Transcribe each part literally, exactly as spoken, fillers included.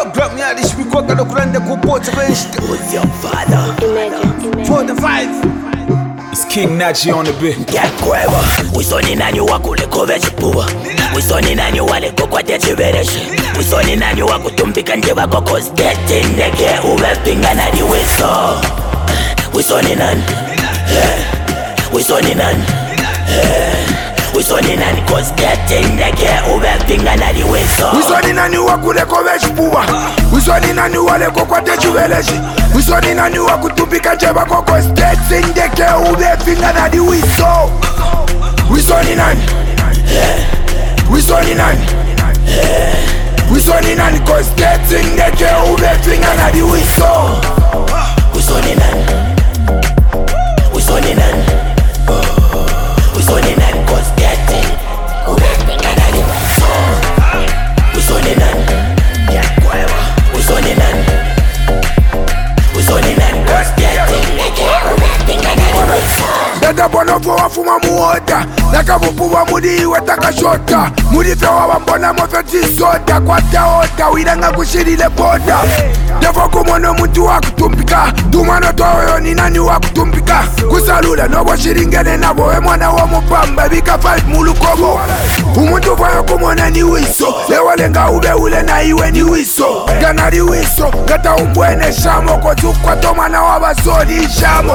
program yalishikwa no kulanda kupota bench. Who's your father? Imagine. For the five. It's King Nachi on the beat. Get kweva. Wisoni nani wakule kovechi puwa. Wisoni nani wale kokwate chivereshi. Wisoni nani wakutumbika njeva koko steti ndeke uwe pinga nani wiso. Wisoni nani Wisoni nani Wisoni nani kosteti ndeke uwe pinga nani wiso. Wisoni nani wakule kovechi puwa. Wisoni nani wale kokwate chivereshi. Wisoni nani wakutumbika njeva koko steti ndeke uwe pinga nani wiso. Wisoni nani Wisoni nani Wisoni nani kosteti ndeke uwe pinga nani wiso. Wisoni nani Wisoni nani Wisoni nani kosteti uwe pinga nani wiso. Wisoni nani Wisoni nani Wisoni nani kosteti ndeke uwe pinga nani wiso. Dada bonovo wafuma muoda Naka vupuwa mudi wetaka shota Mudi fewa wambona mofeti soda Kwa teoda wiranga kushirile boda Defo kumono mtu wakutumbika Tumano toyo ni nani wakutumbika Kusalula nobo shiringene nabo we mwana wa mupamba Bika five mulu kobo Umuntu fayo kumona ni wiso Lewa lenga ube ule na iwe ni wiso Ganari wiso Gata umbwene shamo Kotu kwa tomana wabasodi shamo.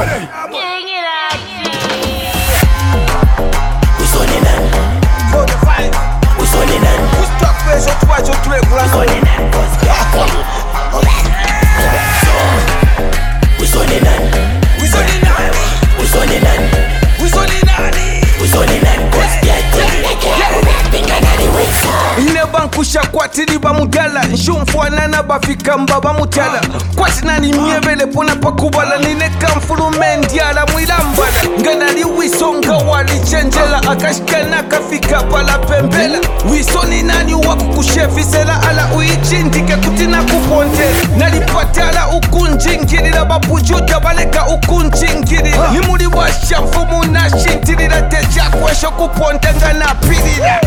Wisoni nani For the five. Wisoni nani We stop face to watch your track. Wisoni nani kosteti Wisoni nani Wisoni nani Wisoni nani Wisoni nani Wisoni nani kosteti ndeke uwe pinga nani wiso. Ine bankusha kwatiri bamugala Nshumfuanana bafika mbaba mutala Kwati nani mievele pona pakubala Nine kamfulume ndiala mwilambala Nganali wiso nga wali chenjela Akashikana kafika pala pembela Wiso ni nani wakukushefisela Ala uichindike kutina kupontela Nalipatala ukunjingirila Babujuja baleka ukunjingirila Nimuli washafumu na shintirila Teja kwesho kuponte ngana pilila.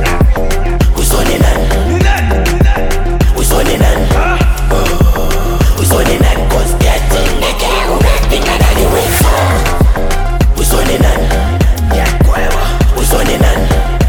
Wisoni nani Wisoni nani Wisoni nani kosteti ndeke uwe pinga nani wiso. Wisoni nani Wisoni nani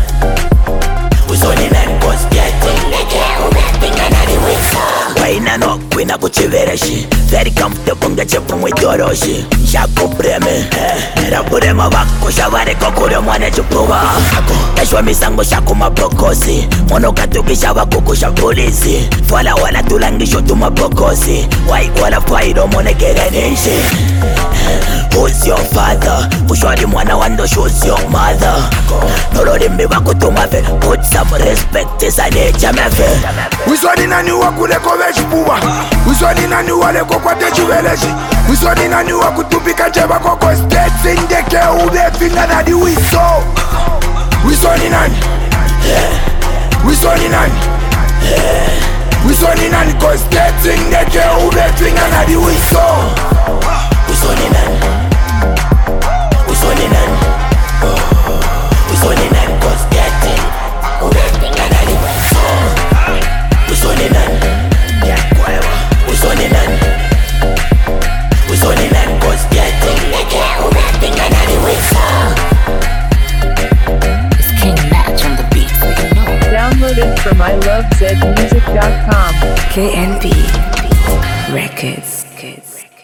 Wisoni nani kosteti ndeke uwe pinga nani wiso. Waina no kwina kuchivereshi Very comfortable ngechepu mwitoroshi Shaku breme Raburema wako shavare kokure mwane chupuwa Kashwa misango shaku mabokosi Mono katukisha wakukusha polisi Fwala wala tulangisho tumabokosi Wai wala pairo mone kerenishi. Who's your father? Ushwari mwana wando who's your mother? Nolori mbiwa kutumafe Put some respect isa necha mefe. Wisoni nani wakule kovechi puwa. Wisoni nani wale kokwate chuveleshi. Wisoni nani wakutupika njeba koko steti ndeke ube finga nani wiso. Wisoni nani Wisoni nani Wisoni nani kosteti ndeke ube finga nani wiso. Wisoni nani Wisoni nani Wisoni nani kosteti uwe pinga nani wiso. Wisoni nani Wisoni nani Wisoni nani kosteti ndeke uwe pinga nani wiso. It's King Natch on the beat, so you know. Download it from I love zed music dot com. K N B Records.